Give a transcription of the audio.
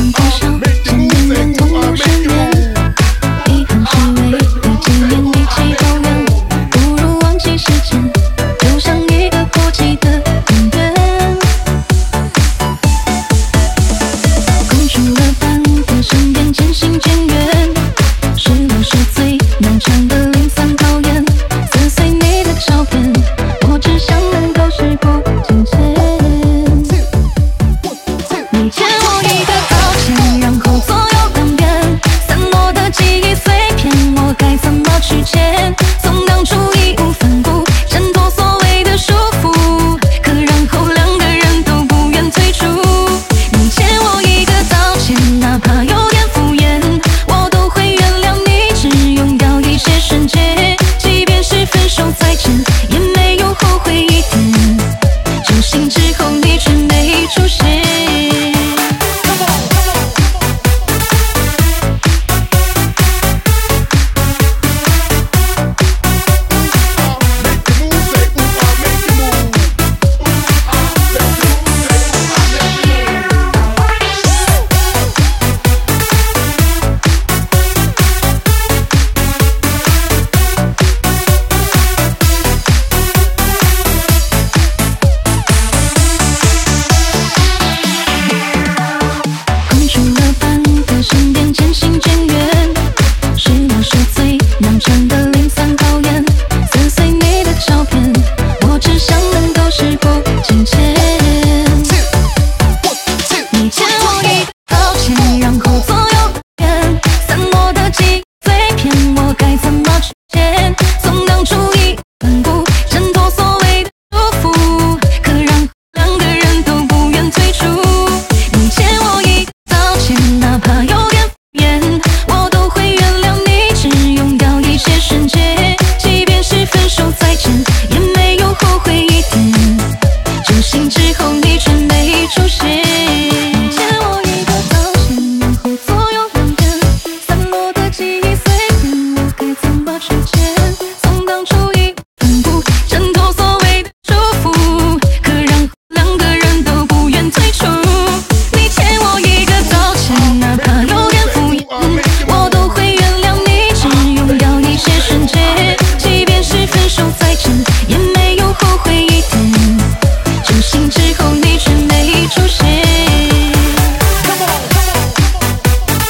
情不少，见面缘同路深渊。遗憾是为了纪念一起抱怨，不如忘记时间，就像一个过期的永远。共处了半个身边，渐行渐远，是路是最难唱的零散考验。撕碎你的照片，我只想能够时过境迁。你欠我一个道歉，然后左右两边散落的记忆碎片，我该怎么去捡？从当初义无反顾，挣脱所谓的束缚，可然后两个人都不愿退出。你欠我一个道歉，哪怕有点敷衍，我都会原谅你，只用掉一些瞬间。即便是分手再见，也没有后悔一点。酒醒之后，你却没出现。身边渐行渐远，是我是最难缠的零散考验。撕碎你的照片，我只想能够时过境迁。你欠我一个道歉，然后左右边散落的记忆碎片，我该怎么去捡？从当初义无反顾，挣脱所谓的束缚，可让两个人都不愿退出。你欠我一个道歉，哪怕有点敷衍，我都会原谅你，只用掉一些瞬间。即便是分手再见，也没有后悔一点。酒醒之后，你却